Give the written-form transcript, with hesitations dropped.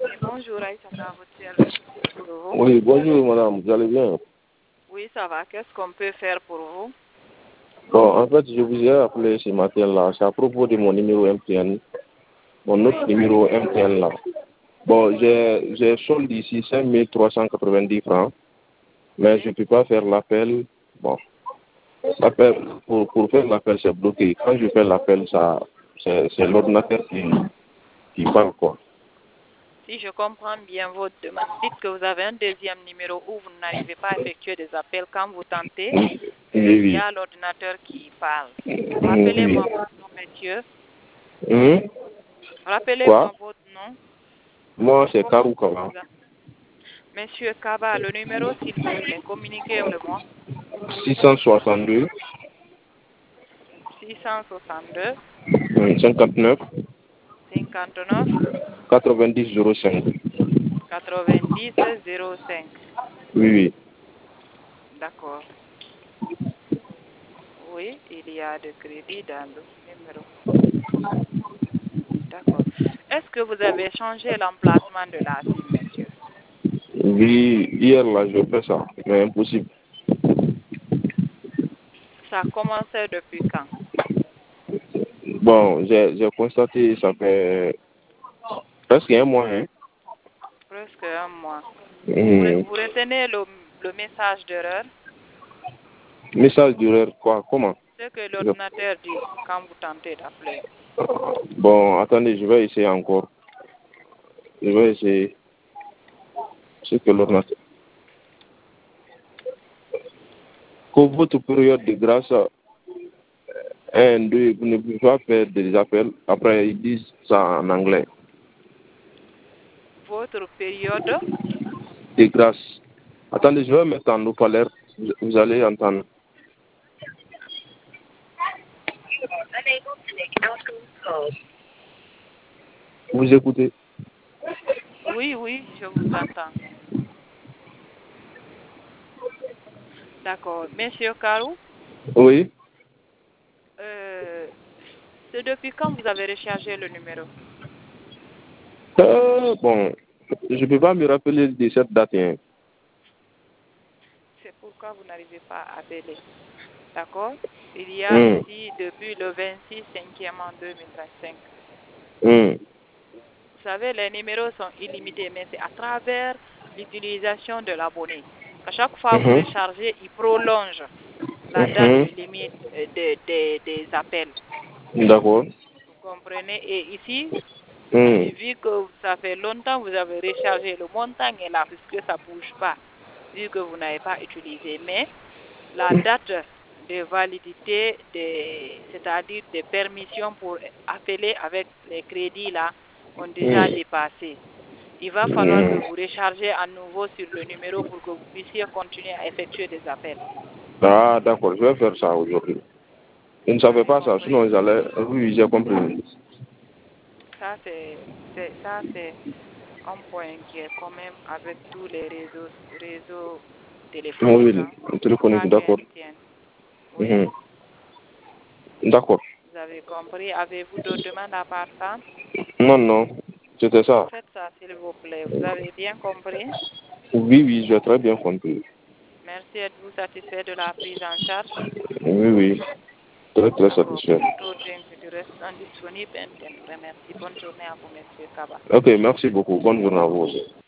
Oui, bonjour Aïssata, votre service pour vous. Oui, bonjour madame, vous allez bien? Oui, ça va. Qu'est-ce qu'on peut faire pour vous? Bon, en fait, je vous ai appelé ce matin-là, c'est à propos de mon numéro MTN, mon autre numéro MTN là. Bon, j'ai solde ici 5390 francs, mais je ne peux pas faire l'appel. Bon, l'appel, pour faire l'appel, c'est bloqué. Quand je fais l'appel, ça, c'est l'ordinateur qui parle, quoi. Si je comprends bien votre demande, dites que vous avez un deuxième numéro où vous n'arrivez pas à effectuer des appels. Quand vous tentez, il y a l'ordinateur qui parle. Rappelez-moi votre nom, monsieur. Rappelez-moi Quoi? votre nom. Moi, c'est Karou Kaba. Monsieur Kaba, le numéro, s'il vous plaît, communiquez-le-moi. 662 662 59 59 90 05. 90 05. Oui, oui. D'accord. Oui, il y a de crédit dans le numéro. D'accord. Est-ce que vous avez changé l'emplacement de la SIM, monsieur? Oui, hier là, je fais ça, mais impossible. Ça a commencé depuis quand? Bon, j'ai constaté, ça fait presque un mois. Hein. Presque un mois. Mmh. Vous retenez le message d'erreur? Message d'erreur, quoi? Comment? Ce que l'ordinateur dit quand vous tentez d'appeler. Bon, attendez, je vais essayer encore. Je vais essayer ce que l'ordinateur. Que votre période de grâce, 1, 2, vous ne pouvez pas faire des appels. Après, ils disent ça en anglais. Votre période? De grâce. Attendez, je vais mettre en haut-parleur. Vous allez entendre. Vous écoutez? Oui, oui, je vous entends. D'accord. Monsieur Karou, Oui. c'est depuis quand vous avez rechargé le numéro? Bon, je ne peux pas me rappeler de cette date. Hein. C'est pourquoi vous n'arrivez pas à appeler. D'accord? Il y a ici depuis le 26 5e en 2025. Vous savez, les numéros sont illimités, mais c'est à travers l'utilisation de l'abonné. À chaque fois que vous rechargez, il prolonge la date de limite des appels. D'accord. Vous comprenez? Et ici, vu que ça fait longtemps que vous avez rechargé, le montant est là puisque ça ne bouge pas, vu que vous n'avez pas utilisé. Mais la date de validité, c'est-à-dire des permissions pour appeler avec les crédits là, ont déjà dépassé. Il va falloir que vous rechargez à nouveau sur le numéro pour que vous puissiez continuer à effectuer des appels. Ah, d'accord, je vais faire ça aujourd'hui. Ils ne savaient pas ça, sinon ils allaient... Oui, j'ai compris. Ça, c'est un point qui est quand même avec tous les réseaux téléphoniques. Oui, téléphonique, Pas d'accord. qu'MTN. Oui. D'accord. Vous avez compris. Avez-vous d'autres demandes à part ça? Non, non, c'était ça. Faites ça, s'il vous plaît. Vous avez bien compris? Oui, oui, j'ai très bien compris. Merci. Êtes-vous satisfait de la prise en charge? Oui, oui, très, très D'accord. satisfait. Pour d'autres inquiétudes, reste indisponible. Merci. Bonne journée à vous, monsieur Kaba. Ok, merci beaucoup. Bonne journée à vous aussi.